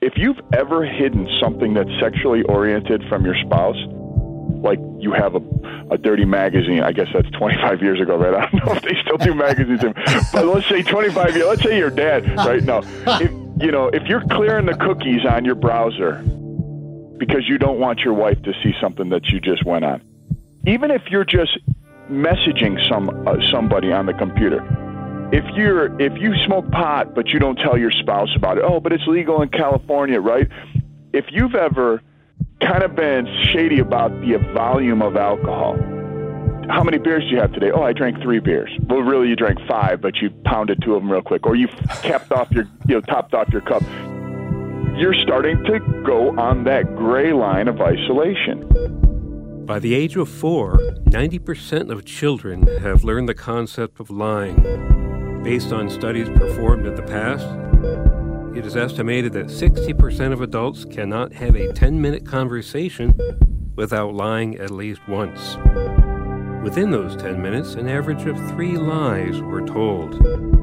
If you've ever hidden something that's sexually oriented from your spouse, like you have a dirty magazine, I guess that's 25 years ago, right? I don't know if they still do magazines, but let's say 25 years, let's say your dad, right? No, if you're clearing the cookies on your browser because you don't want your wife to see something that you just went on, even if you're just messaging somebody on the computer, if you smoke pot but you don't tell your spouse about it, oh, but it's legal in California, right? If you've ever kind of been shady about the volume of alcohol, how many beers do you have today? Oh, I drank 3 beers. Well, really, you drank 5, but you pounded 2 of them real quick, or you topped off your cup. You're starting to go on that gray line of isolation. By the age of 4, 90% of children have learned the concept of lying. Based on studies performed in the past, it is estimated that 60% of adults cannot have a 10-minute conversation without lying at least once. Within those 10 minutes, an average of 3 lies were told.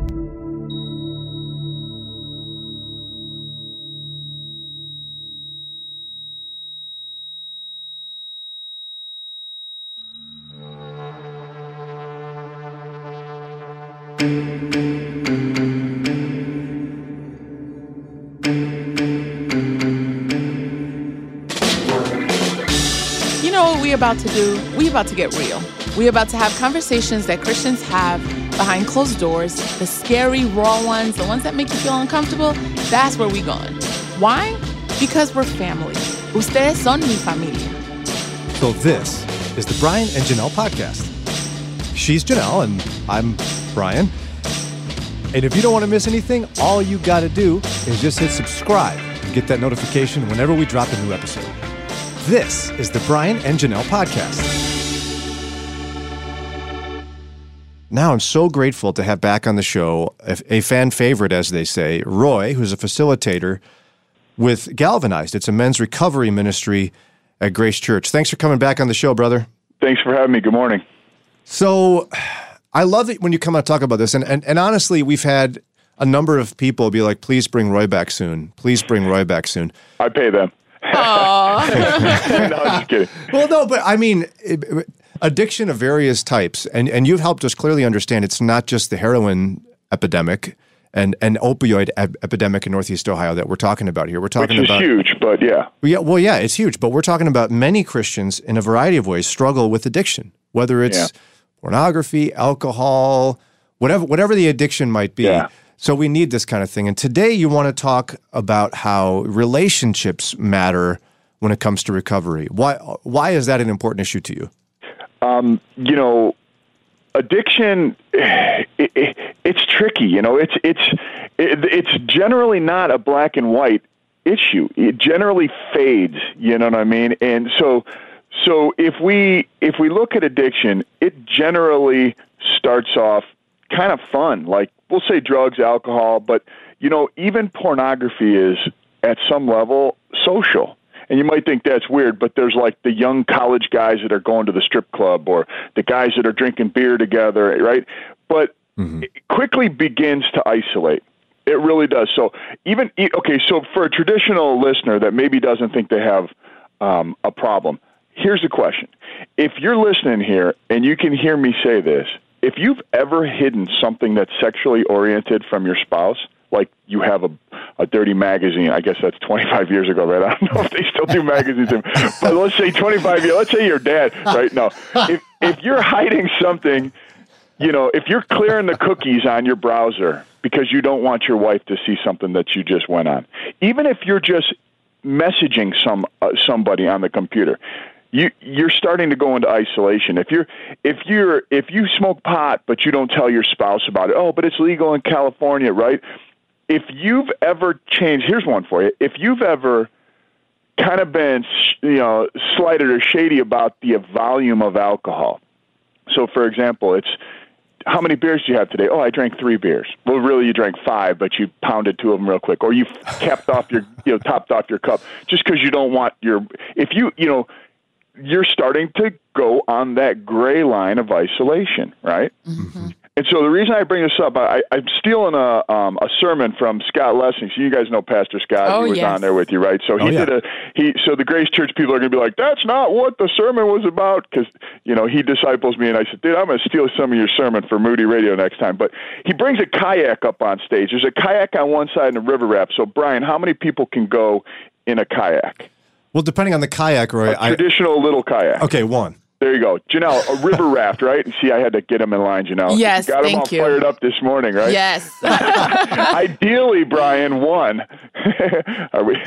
About to do, we about to get real. We about to have conversations that Christians have behind closed doors, the scary, raw ones, the ones that make you feel uncomfortable. That's where we going. Why? Because we're family. Ustedes son mi familia. So this is the Brian and Janelle podcast. She's Janelle and I'm Brian. And if you don't want to miss anything, all you got to do is just hit subscribe and get that notification whenever we drop a new episode. This is the Brian and Janelle podcast. Now I'm so grateful to have back on the show a fan favorite, as they say, Roy, who's a facilitator with Galvanized. It's a men's recovery ministry at Grace Church. Thanks for coming back on the show, brother. Thanks for having me. Good morning. So I love it when you come out and talk about this. And honestly, we've had a number of people be like, please bring Roy back soon. Please bring Roy back soon. I pay them. Aww. No, I'm just kidding. Well, no, but I mean, addiction of various types, and you've helped us clearly understand it's not just the heroin epidemic and opioid epidemic in Northeast Ohio that we're talking about here. We're talking about huge, but yeah. Yeah, it's huge, but we're talking about many Christians in a variety of ways struggle with addiction, whether it's pornography, alcohol, whatever the addiction might be. Yeah. So we need this kind of thing. And today you want to talk about how relationships matter when it comes to recovery. Why is that an important issue to you? Addiction, it's tricky. It's generally not a black and white issue. It generally fades. You know what I mean? And so if we look at addiction, it generally starts off kind of fun, like we'll say drugs, alcohol, but even pornography is at some level social. And you might think that's weird, but there's like the young college guys that are going to the strip club or the guys that are drinking beer together, right? But it quickly begins to isolate. It really does. So so for a traditional listener that maybe doesn't think they have a problem, here's the question. If you're listening here and you can hear me say this, if you've ever hidden something that's sexually oriented from your spouse, like you have a dirty magazine, I guess that's 25 years ago, right? I don't know if they still do magazines, but let's say 25 years, let's say your dad, right? No, if you're hiding something, if you're clearing the cookies on your browser because you don't want your wife to see something that you just went on, even if you're just messaging somebody on the computer, you're starting to go into isolation. If you smoke pot but you don't tell your spouse about it, oh, but it's legal in California, right? If you've ever changed, here's one for you. If you've ever kind of been, slighted or shady about the volume of alcohol. So, for example, it's how many beers do you have today? Oh, I drank 3 beers. Well, really, you drank 5, but you pounded 2 of them real quick, or you topped off your cup just because you don't want you're starting to go on that gray line of isolation, right? Mm-hmm. And so the reason I bring this up, I'm stealing a sermon from Scott Lessing. So you guys know Pastor Scott. He was on there with you, right? So so the Grace Church people are going to be like, that's not what the sermon was about, because, he disciples me, and I said, dude, I'm going to steal some of your sermon for Moody Radio next time. But he brings a kayak up on stage. There's a kayak on one side and a river raft. So, Brian, how many people can go in a kayak? Well, depending on the kayak, Roy. Traditional little kayak. Okay, one. There you go. Janelle, a river raft, right? See, I had to get him in line, Janelle. Yes, got him all fired up this morning, right? Yes. Ideally, Brian, one. Are we?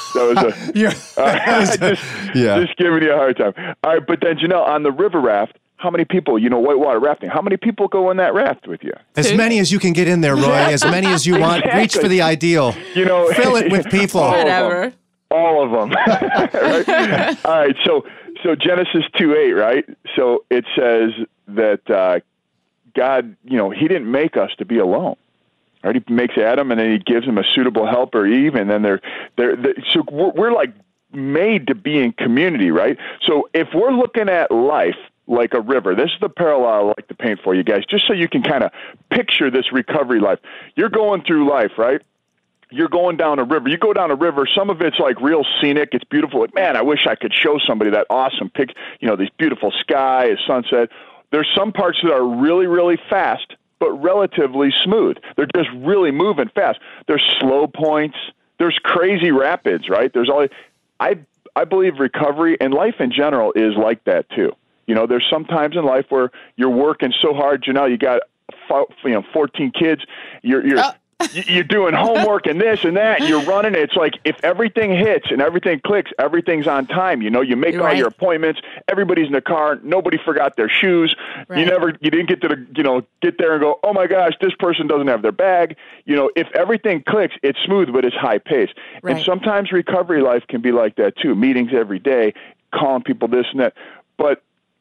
Just giving you a hard time. All right, but then, Janelle, on the river raft, how many people, whitewater rafting, how many people go in that raft with you? As many as you can get in there, Roy, as many as you want. Exactly. Reach for the ideal. Fill it with people. Whatever. All of them. Right? All right, so Genesis 2:8, right? So it says that God, he didn't make us to be alone. Right? He makes Adam, and then he gives him a suitable helper, Eve, and then so we're like made to be in community, right? So if we're looking at life like a river, this is the parallel I like to paint for you guys, just so you can kind of picture this recovery life. You're going through life, right? You're going down a river. You go down a river. Some of it's like real scenic. It's beautiful. Like, man, I wish I could show somebody that awesome picture. These beautiful sky, sunset. There's some parts that are really, really fast, but relatively smooth. They're just really moving fast. There's slow points. There's crazy rapids, right? I believe recovery and life in general is like that too. There's some times in life where you're working so hard. Janelle, you got 14 kids. You're doing homework and this and that, and you're running. It's like if everything hits and everything clicks, everything's on time. You make all your appointments. Everybody's in the car. Nobody forgot their shoes. Right. You didn't get to get there and go, oh my gosh, this person doesn't have their bag. If everything clicks, it's smooth, but it's high pace. Right. And sometimes recovery life can be like that too. Meetings every day, calling people this and that. But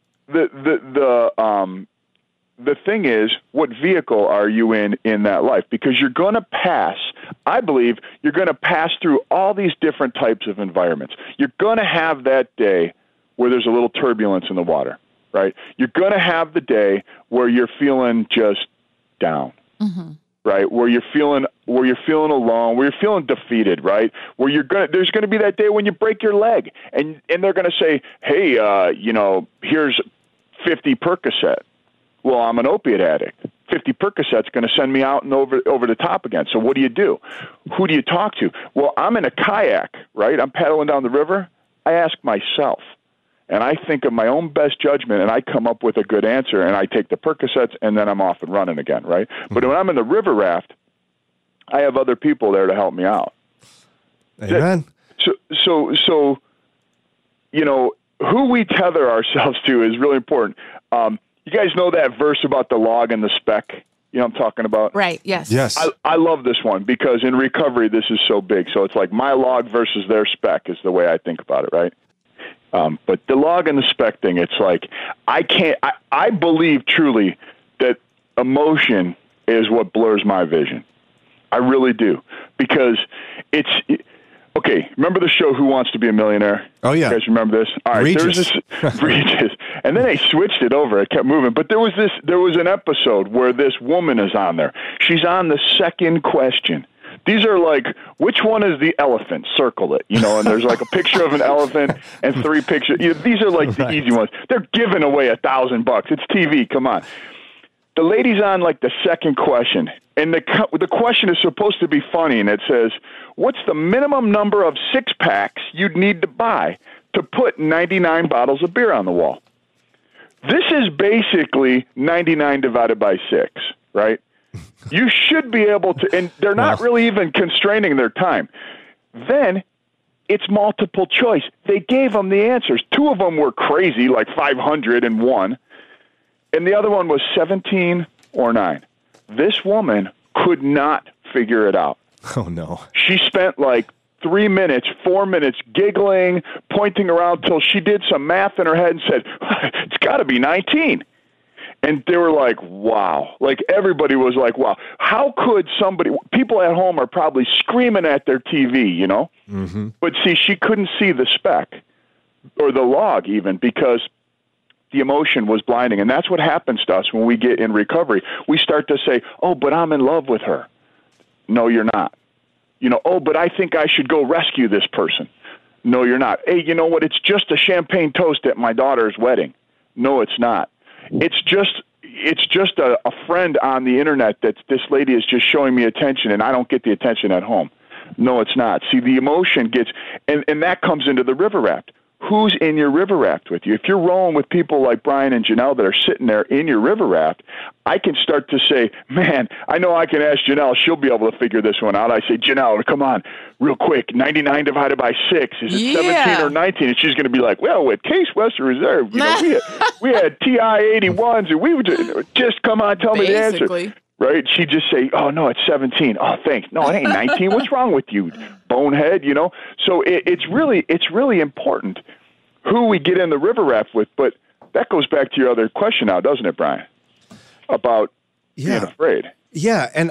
the thing is, what vehicle are you in that life? Because you're going to pass, I believe, you're going to pass through all these different types of environments. You're going to have that day where there's a little turbulence in the water, right? You're going to have the day where you're feeling just down, right? Where you're feeling alone, where you're feeling defeated, right? There's going to be that day when you break your leg, and they're going to say, hey, here's 50 Percocet. Well, I'm an opiate addict. 50 Percocet's going to send me out and over the top again. So what do? Who do you talk to? Well, I'm in a kayak, right? I'm paddling down the river. I ask myself, and I think of my own best judgment, and I come up with a good answer, and I take the Percocets, and then I'm off and running again, right? But when I'm in the river raft, I have other people there to help me out. Amen. So who we tether ourselves to is really important. You guys know that verse about the log and the speck? You know what I'm talking about? Right, yes. Yes. I love this one because in recovery, this is so big. So it's like my log versus their speck is the way I think about it, right? But the log and the speck thing, it's like I believe truly that emotion is what blurs my vision. I really do. Because okay, remember the show Who Wants to Be a Millionaire? Oh, yeah. You guys remember this? All right, Regis. Regis. And then they switched it over. It kept moving. But there was an episode where this woman is on there. She's on the second question. These are like, which one is the elephant? Circle it, and there's like a picture of an elephant and 3 pictures. These are like the easy ones. They're giving away $1,000. It's TV. Come on. The lady's on like the second question, and the question is supposed to be funny, and it says, what's the minimum number of 6-packs you'd need to buy to put 99 bottles of beer on the wall? This is basically 99 divided by 6, right? You should be able to, and they're not really even constraining their time. Then it's multiple choice. They gave them the answers. 2 of them were crazy, like 501. And the other one was 17 or 9. This woman could not figure it out. Oh, no. She spent like 3 minutes, 4 minutes giggling, pointing around till she did some math in her head and said, it's got to be 19. And they were like, wow. Like everybody was like, wow. How could people at home are probably screaming at their TV, Mm-hmm. But see, she couldn't see the speck or the log even because The emotion was blinding. And that's what happens to us when we get in recovery. We start to say, oh, but I'm in love with her. No, you're not. Oh, but I think I should go rescue this person. No, you're not. Hey, you know what? It's just a champagne toast at my daughter's wedding. No, it's not. It's just a friend on the internet that this lady is just showing me attention, and I don't get the attention at home. No, it's not. See, the emotion gets, and that comes into the river raft. Who's in your river raft with you? If you're rolling with people like Brian and Janelle that are sitting there in your river raft, I can start to say, man, I know I can ask Janelle. She'll be able to figure this one out. I say, Janelle, come on, real quick, 99 divided by 6. Is it 17 or 19? And she's going to be like, well, with Case Western Reserve, we had TI 81s, and we would just come on, tell me the answer. Right? She'd just say, oh, no, it's 17. Oh, thanks. No, it ain't 19. What's wrong with you, bonehead? So it's really important who we get in the river raft with. But that goes back to your other question now, doesn't it, Brian? About being afraid. Yeah, and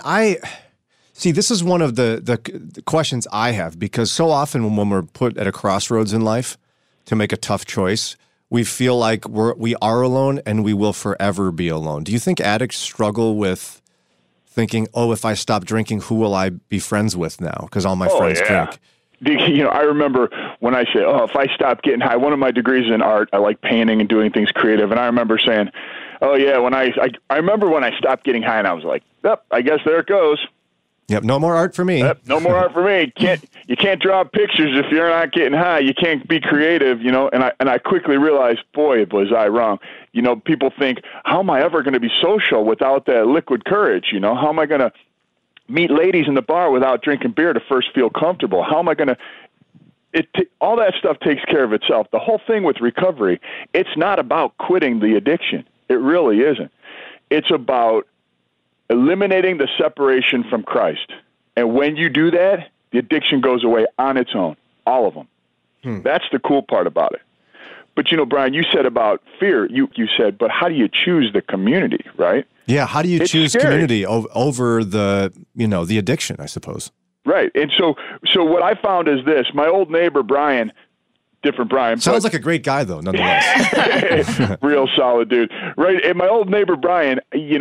this is one of the questions I have, because so often when we're put at a crossroads in life to make a tough choice, we feel like we are alone and we will forever be alone. Do you think addicts struggle with thinking, oh, if I stop drinking, who will I be friends with now? Because all my friends drink. I remember when I say, oh, if I stop getting high, one of my degrees is in art. I like painting and doing things creative. And I remember saying, oh, yeah, when I remember when I stopped getting high, and I was like, yep, I guess there it goes. Yep, no more art for me. Yep, no more art for me. You can't draw pictures if you're not getting high. You can't be creative, And I quickly realized, boy, was I wrong. People think, how am I ever going to be social without that liquid courage? How am I going to meet ladies in the bar without drinking beer to first feel comfortable? How am I going to? All that stuff takes care of itself. The whole thing with recovery, it's not about quitting the addiction. It really isn't. It's about eliminating the separation from Christ. And when you do that, the addiction goes away on its own, all of them. That's the cool part about it. But, Brian, you said about fear, you said, but how do you choose the community, right? Yeah, how do you choose community over the addiction, I suppose? Right. And so what I found is this. My old neighbor, Brian, different Brian. Sounds like a great guy, though, nonetheless. Real solid dude. Right. And my old neighbor, Brian,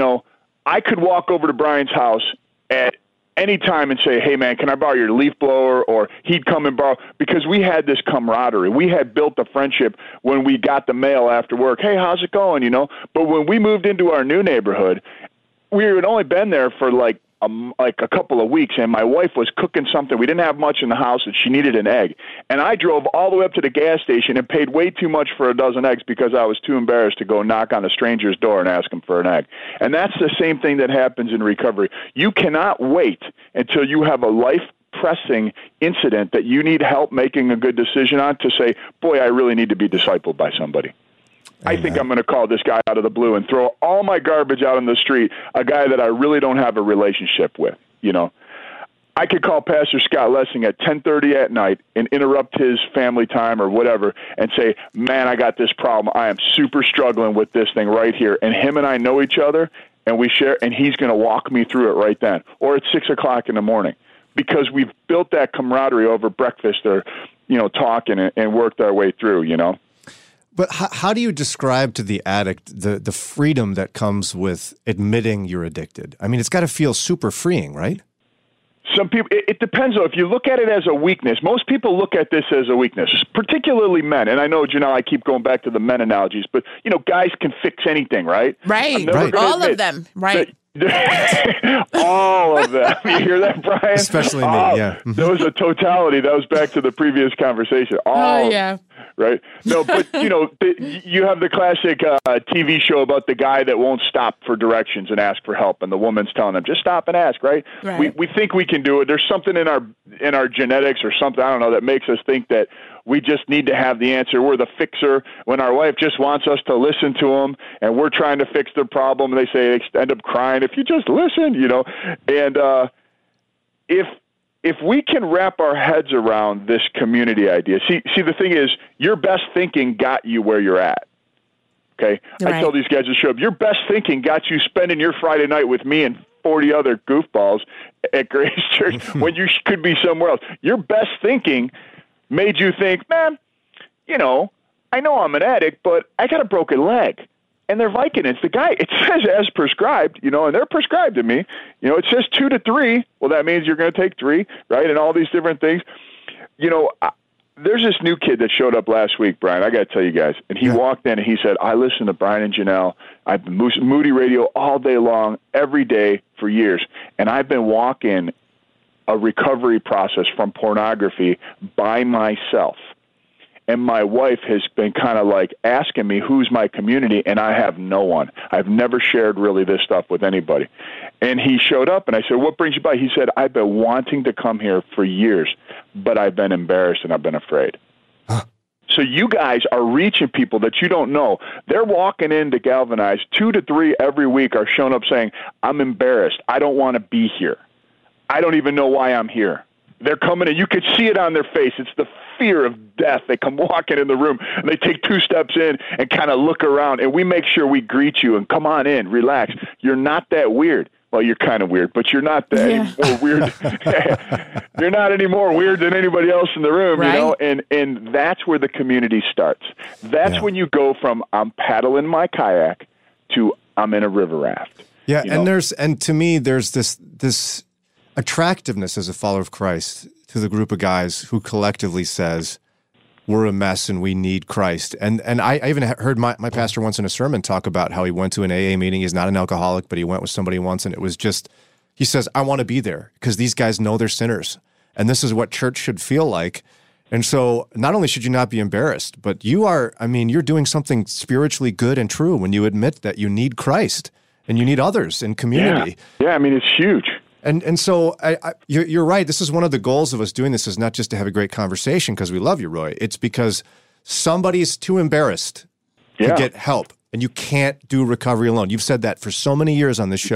I could walk over to Brian's house at any time and say, hey, man, can I borrow your leaf blower? Or he'd come and borrow, because we had this camaraderie. We had built a friendship when we got the mail after work. Hey, how's it going? But when we moved into our new neighborhood, we had only been there for like a couple of weeks, and my wife was cooking something. We didn't have much in the house, and she needed an egg. And I drove all the way up to the gas station and paid way too much for a dozen eggs because I was too embarrassed to go knock on a stranger's door and ask him for an egg. And that's the same thing that happens in recovery. You cannot wait until you have a life-pressing incident that you need help making a good decision on to say, boy, I really need to be discipled by somebody. I think I'm going to call this guy out of the blue and throw all my garbage out on the street, a guy that I really don't have a relationship with, I could call Pastor Scott Lessing at 10:30 at night and interrupt his family time or whatever and say, man, I got this problem. I am super struggling with this thing right here. And him and I know each other, and we share, and he's going to walk me through it right then. Or at 6 o'clock in the morning, because we've built that camaraderie over breakfast or, talking and worked our way through, But how do you describe to the addict the freedom that comes with admitting you're addicted? I mean, it's got to feel super freeing, right? Some people, it depends, though. If you look at it as a weakness, most people look at this as a weakness, particularly men. And I know, Janelle, I keep going back to the men analogies, but, guys can fix anything, right? Right. All of them, right. All of them. You hear that, Brian? Especially me, yeah. That was a totality. That was back to the previous conversation. Yeah. Right? No, but, you have the classic TV show about the guy that won't stop for directions and ask for help, and the woman's telling him, just stop and ask, right? We think we can do it. There's something in our genetics or something, I don't know, that makes us think that we just need to have the answer. We're the fixer when our wife just wants us to listen to them, and we're trying to fix their problem, and they say they end up crying, if you just listen, And if we can wrap our heads around this community idea, see, the thing is, your best thinking got you where you're at. Okay? Right. I tell these guys to show up. Your best thinking got you spending your Friday night with me and 40 other goofballs at Grace Church when you could be somewhere else. Your best thinking made you think, man, I know I'm an addict, but I got a broken leg. And they're Vicodins. The guy, it says as prescribed, and they're prescribed to me. It says 2 to 3. Well, that means you're going to take 3, right? And all these different things. There's this new kid that showed up last week, Brian. I got to tell you guys. And he walked in and he said, I listen to Brian and Janelle. I've been Moody Radio all day long, every day for years. And I've been walking a recovery process from pornography by myself. And my wife has been kind of like asking me who's my community, and I have no one. I've never shared really this stuff with anybody. And he showed up, and I said, what brings you by? He said, I've been wanting to come here for years, but I've been embarrassed and I've been afraid. Huh. So you guys are reaching people that you don't know. They're walking in to Galvanize. 2 to 3 every week are showing up saying, I'm embarrassed. I don't want to be here. I don't even know why I'm here. They're coming in. You could see it on their face. It's the fear of death. They come walking in the room, and they take 2 steps in and kind of look around, and we make sure we greet you and come on in, relax. You're not that weird. Well, you're kind of weird, but you're not that any more weird. You're not any more weird than anybody else in the room, right? And that's where the community starts. That's when you go from I'm paddling my kayak to I'm in a river raft. Yeah, and to me, there's this attractiveness as a follower of Christ to the group of guys who collectively says, we're a mess and we need Christ. And I even heard my pastor once in a sermon talk about how he went to an AA meeting. He's not an alcoholic, but he went with somebody once, and it was just, he says, I want to be there because these guys know they're sinners. And this is what church should feel like. And so not only should you not be embarrassed, but you're doing something spiritually good and true when you admit that you need Christ and you need others in community. Yeah, it's huge. And so you're right. This is one of the goals of us doing this, is not just to have a great conversation because we love you, Roy. It's because somebody's too embarrassed to get help, and you can't do recovery alone. You've said that for so many years on this show.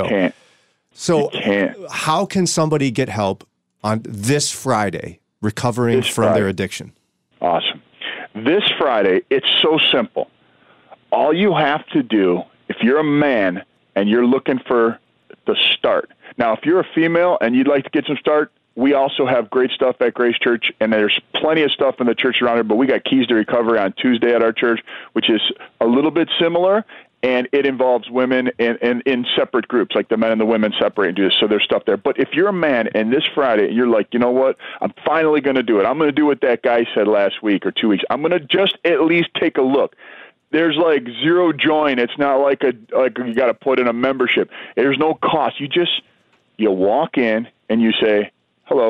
You can't. How can somebody get help on this Friday, recovering from their addiction? Awesome. This Friday, it's so simple. All you have to do, if you're a man and you're looking for the start. Now, if you're a female and you'd like to get some start, we also have great stuff at Grace Church, and there's plenty of stuff in the church around here, but we got Keys to Recovery on Tuesday at our church, which is a little bit similar, and it involves women in separate groups, like the men and the women separate and do this, so there's stuff there. But if you're a man and this Friday, you're like, you know what, I'm finally going to do it. I'm going to do what that guy said last week or 2 weeks. I'm going to just at least take a look. There's like zero join. It's not like you got to put in a membership. There's no cost. You walk in and you say, hello.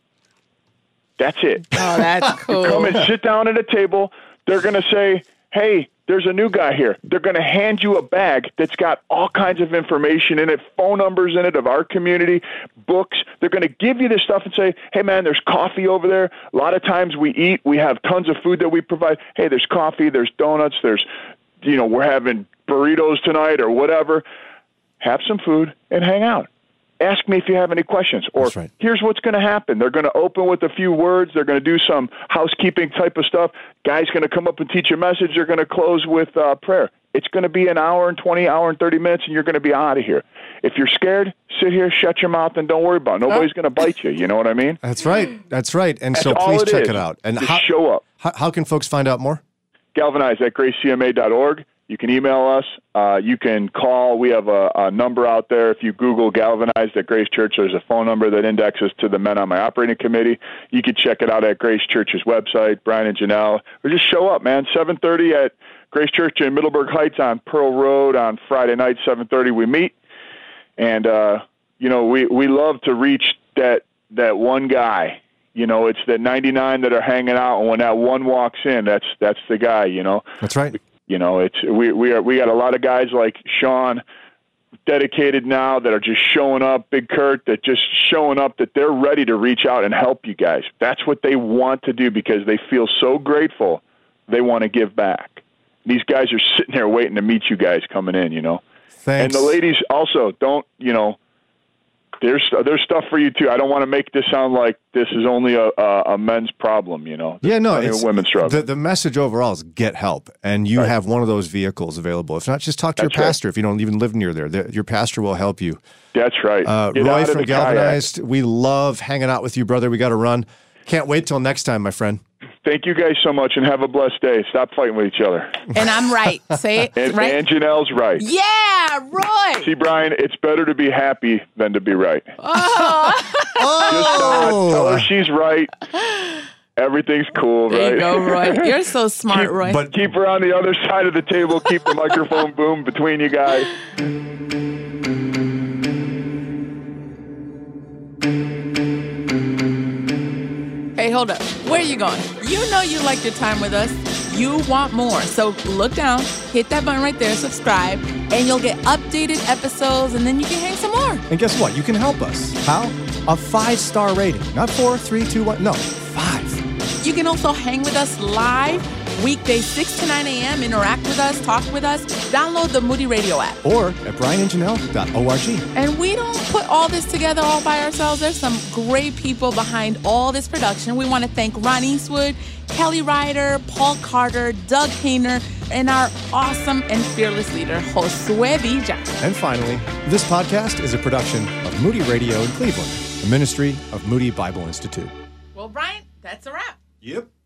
That's it. Oh, that's cool. You come and sit down at a table. They're going to say, hey, there's a new guy here. They're going to hand you a bag that's got all kinds of information in it, phone numbers in it of our community, books. They're going to give you this stuff and say, hey, man, there's coffee over there. A lot of times we eat. We have tons of food that we provide. Hey, there's coffee. There's donuts. There's, we're having burritos tonight or whatever. Have some food and hang out. Ask me if you have any questions. Or here's what's going to happen. They're going to open with a few words. They're going to do some housekeeping type of stuff. Guy's going to come up and teach a message. They're going to close with prayer. It's going to be an hour and 20, hour and 30 minutes, and you're going to be out of here. If you're scared, sit here, shut your mouth, and don't worry about it. Nobody's going to bite you. You know what I mean? That's right. And so please check it out. And show up. How can folks find out more? Galvanize at gracecma.org. You can email us. You can call. We have a number out there. If you Google Galvanized at Grace Church, there's a phone number that indexes to the men on my operating committee. You can check it out at Grace Church's website, Brian and Janelle. Or just show up, man. 7:30 at Grace Church in Middleburg Heights on Pearl Road on Friday night, 7:30 we meet. And, we love to reach that one guy. It's the 99 that are hanging out, and when that one walks in, that's the guy, That's right. We got a lot of guys like Sean, dedicated now, that are just showing up, Big Kurt, that just showing up, that they're ready to reach out and help you guys. That's what they want to do because they feel so grateful. They want to give back. These guys are sitting there waiting to meet you guys coming in, Thanks. And the ladies also don't, there's stuff for you too. I don't want to make this sound like this is only a men's problem, It's women's struggle. The message overall is get help, and you have one of those vehicles available. If not, just talk to your pastor. If you don't even live near there, your pastor will help you. That's right. Roy from Galvanized, we love hanging out with you, brother. We got to run. Can't wait till next time, my friend. Thank you guys so much, and have a blessed day. Stop fighting with each other. And I'm right. Say it. And, right. And Janelle's right. Yeah, Roy. See, Brian, it's better to be happy than to be right. Oh. Just nod, tell her she's right. Everything's cool, There right? you go, Roy. You're so smart, Roy. But keep her on the other side of the table. Keep the microphone boom between you guys. Hey, hold up. Where are you going? You know you like your time with us. You want more. So look down, hit that button right there, subscribe, and you'll get updated episodes, and then you can hang some more. And guess what? You can help us. How? A 5-star rating. Not 4, 3, 2, 1. No, 5. You can also hang with us live, weekdays 6 to 9 a.m. Interact with us, talk with us. Download the Moody Radio app. Or at brianandjanelle.org. And we don't put all this together all by ourselves. There's some great people behind all this production. We want to thank Ron Eastwood, Kelly Ryder, Paul Carter, Doug Hayner, and our awesome and fearless leader, Josue Villa. And finally, this podcast is a production of Moody Radio in Cleveland, the ministry of Moody Bible Institute. Well, Brian, that's a wrap. Yep.